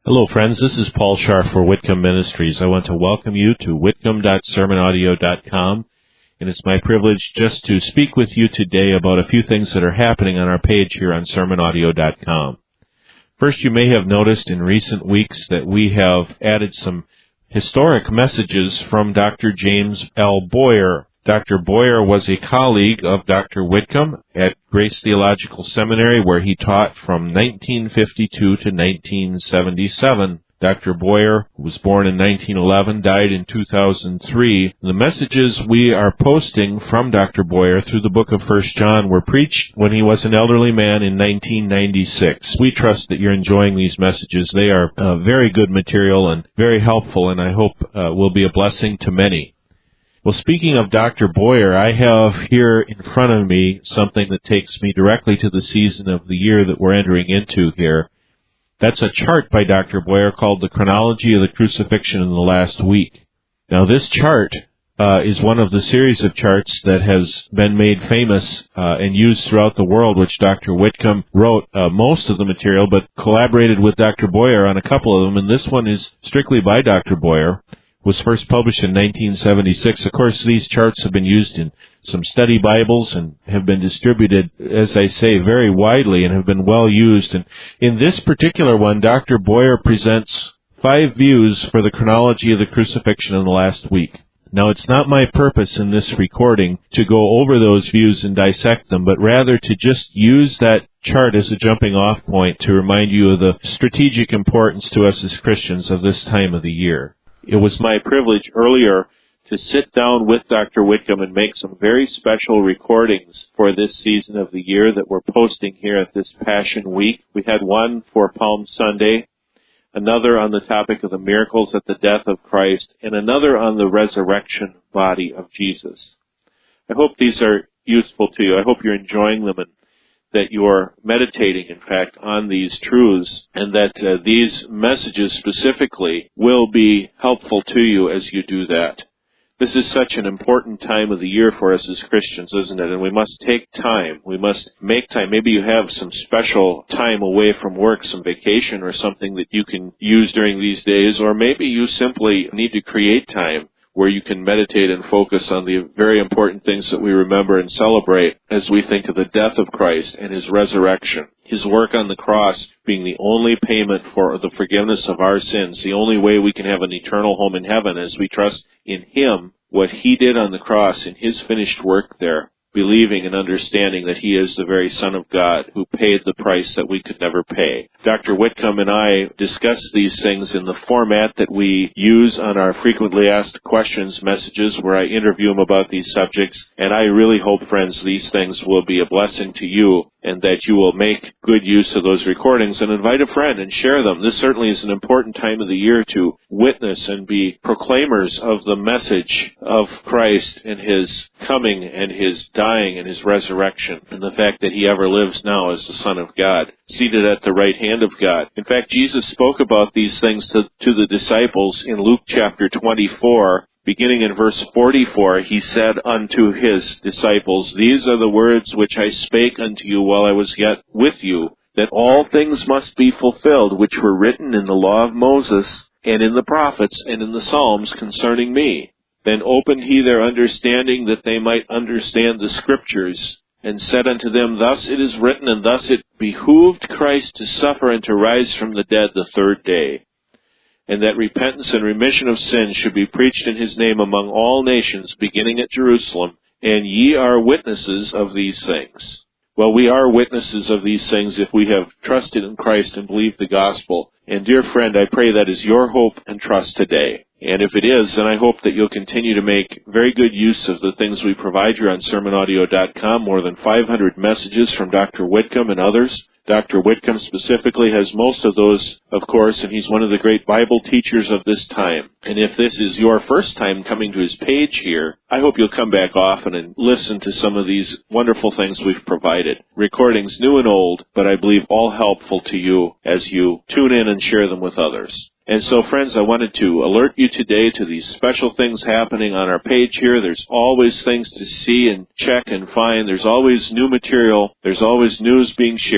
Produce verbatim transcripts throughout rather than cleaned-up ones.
Hello, friends. This is Paul Scharf for Whitcomb Ministries. I want to welcome you to whitcomb dot sermon audio dot com, and it's my privilege just to speak with you today about a few things that are happening on our page here on sermon audio dot com. First, you may have noticed in recent weeks that we have added some historic messages from Doctor James L. Boyer. Doctor Boyer was a colleague of Doctor Whitcomb at Grace Theological Seminary, where he taught from nineteen fifty-two to nineteen seventy-seven. Doctor Boyer was born in nineteen eleven, died in two thousand three. The messages we are posting from Doctor Boyer through the book of First John were preached when he was an elderly man in nineteen ninety-six. We trust that you're enjoying these messages. They are uh, very good material and very helpful, and I hope uh, will be a blessing to many. Well, speaking of Doctor Boyer, I have here in front of me something that takes me directly to the season of the year that we're entering into here. That's a chart by Doctor Boyer called The Chronology of the Crucifixion in the Last Week. Now, this chart uh, is one of the series of charts that has been made famous uh, and used throughout the world, which Doctor Whitcomb wrote uh, most of the material, but collaborated with Doctor Boyer on a couple of them, and this one is strictly by Doctor Boyer. Was first published in nineteen seventy-six. Of course, these charts have been used in some study Bibles and have been distributed, as I say, very widely and have been well used. And in this particular one, Doctor Boyer presents five views for the chronology of the crucifixion in the last week. Now, it's not my purpose in this recording to go over those views and dissect them, but rather to just use that chart as a jumping-off point to remind you of the strategic importance to us as Christians of this time of the year. It was my privilege earlier to sit down with Doctor Whitcomb and make some very special recordings for this season of the year that we're posting here at this Passion Week. We had one for Palm Sunday, another on the topic of the miracles at the death of Christ, and another on the resurrection body of Jesus. I hope these are useful to you. I hope you're enjoying them and that you're meditating, in fact, on these truths, and that uh, these messages specifically will be helpful to you as you do that. This is such an important time of the year for us as Christians, isn't it? And we must take time. We must make time. Maybe you have some special time away from work, some vacation or something that you can use during these days, or maybe you simply need to create time where you can meditate and focus on the very important things that we remember and celebrate as we think of the death of Christ and His resurrection. His work on the cross being the only payment for the forgiveness of our sins, the only way we can have an eternal home in heaven as we trust in Him, what He did on the cross, in His finished work there, believing and understanding that He is the very Son of God who paid the price that we could never pay. Doctor Whitcomb and I discuss these things in the format that we use on our frequently asked questions messages, where I interview him about these subjects, and I really hope, friends, these things will be a blessing to you and that you will make good use of those recordings and invite a friend and share them. This certainly is an important time of the year to witness and be proclaimers of the message of Christ and His coming and His dying and His resurrection, and the fact that He ever lives now as the Son of God, seated at the right hand of God. In fact, Jesus spoke about these things to, to the disciples in Luke chapter twenty-four. Beginning in verse forty-four, He said unto His disciples, These are the words which I spake unto you while I was yet with you, that all things must be fulfilled which were written in the law of Moses, and in the prophets, and in the Psalms concerning me. Then opened He their understanding, that they might understand the Scriptures, and said unto them, Thus it is written, and thus it behooved Christ to suffer and to rise from the dead the third day, and that repentance and remission of sins should be preached in His name among all nations, beginning at Jerusalem. And ye are witnesses of these things. Well, we are witnesses of these things if we have trusted in Christ and believed the gospel. And dear friend, I pray that is your hope and trust today. And if it is, then I hope that you'll continue to make very good use of the things we provide here on sermon audio dot com, more than five hundred messages from Doctor Whitcomb and others. Doctor Whitcomb specifically has most of those, of course, and he's one of the great Bible teachers of this time. And if this is your first time coming to his page here, I hope you'll come back often and listen to some of these wonderful things we've provided. Recordings new and old, but I believe all helpful to you as you tune in and share them with others. And so, friends, I wanted to alert you today to these special things happening on our page here. There's always things to see and check and find. There's always new material. There's always news being shared.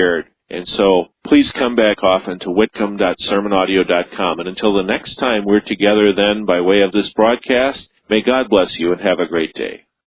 And so please come back often to whitcomb dot sermon audio dot com. And until the next time we're together then by way of this broadcast, may God bless you and have a great day.